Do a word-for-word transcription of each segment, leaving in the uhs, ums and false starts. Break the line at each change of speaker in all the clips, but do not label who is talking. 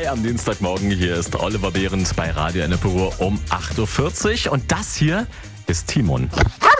Hi am Dienstagmorgen, hier ist Oliver Behrens bei Radio Ennepe um acht Uhr vierzig und das hier ist Timon.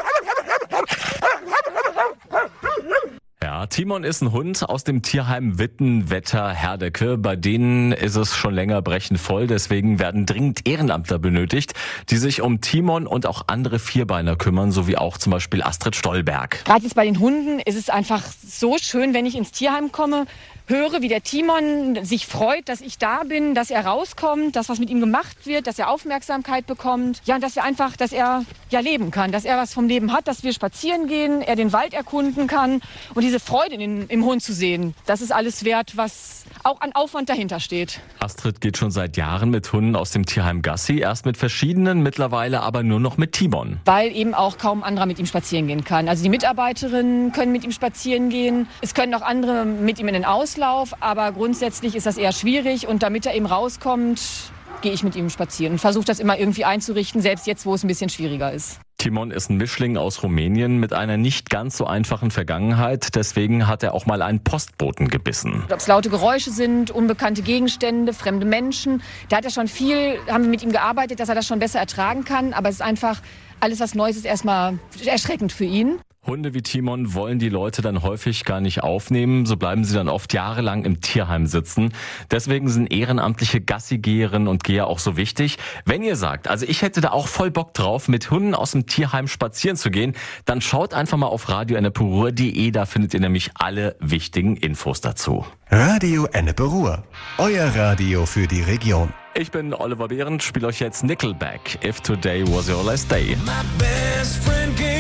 Ja, Timon ist ein Hund aus dem Tierheim Witten-Wetter-Herdecke. Bei denen ist es schon länger brechend voll, deswegen werden dringend Ehrenamtler benötigt, die sich um Timon und auch andere Vierbeiner kümmern, sowie auch zum Beispiel Astrid Stolberg.
Gerade jetzt bei den Hunden ist es einfach so schön, wenn ich ins Tierheim komme, höre, wie der Timon sich freut, dass ich da bin, dass er rauskommt, dass was mit ihm gemacht wird, dass er Aufmerksamkeit bekommt. Ja, und dass er einfach, dass er ja leben kann, dass er was vom Leben hat, dass wir spazieren gehen, er den Wald erkunden kann. Und diese Freude in, im Hund zu sehen, das ist alles wert, was auch an Aufwand dahinter steht.
Astrid geht schon seit Jahren mit Hunden aus dem Tierheim Gassi, erst mit verschiedenen, mittlerweile aber nur noch mit Timon.
Weil eben auch kaum anderer mit ihm spazieren gehen kann. Also die Mitarbeiterinnen können mit ihm spazieren gehen, es können auch andere mit ihm in den Auslauf, aber grundsätzlich ist das eher schwierig und damit er eben rauskommt, gehe ich mit ihm spazieren und versuche das immer irgendwie einzurichten, selbst jetzt, wo es ein bisschen schwieriger ist.
Timon ist ein Mischling aus Rumänien mit einer nicht ganz so einfachen Vergangenheit. Deswegen hat er auch mal einen Postboten gebissen.
Ob es laute Geräusche sind, unbekannte Gegenstände, fremde Menschen. Da hat er schon viel, haben wir mit ihm gearbeitet, dass er das schon besser ertragen kann. Aber es ist einfach, alles was Neues ist erstmal erschreckend für ihn.
Hunde wie Timon wollen die Leute dann häufig gar nicht aufnehmen. So bleiben sie dann oft jahrelang im Tierheim sitzen. Deswegen sind ehrenamtliche Gassigeherinnen und Geher auch so wichtig. Wenn ihr sagt, also ich hätte da auch voll Bock drauf, mit Hunden aus dem Tierheim spazieren zu gehen, dann schaut einfach mal auf radio ennepe ruhr punkt de. Da findet ihr nämlich alle wichtigen Infos dazu.
Radio Ennepe Ruhr, euer Radio für die Region.
Ich bin Oliver Behrens, spiele euch jetzt Nickelback. If Today Was Your Last Day.
My best friend gave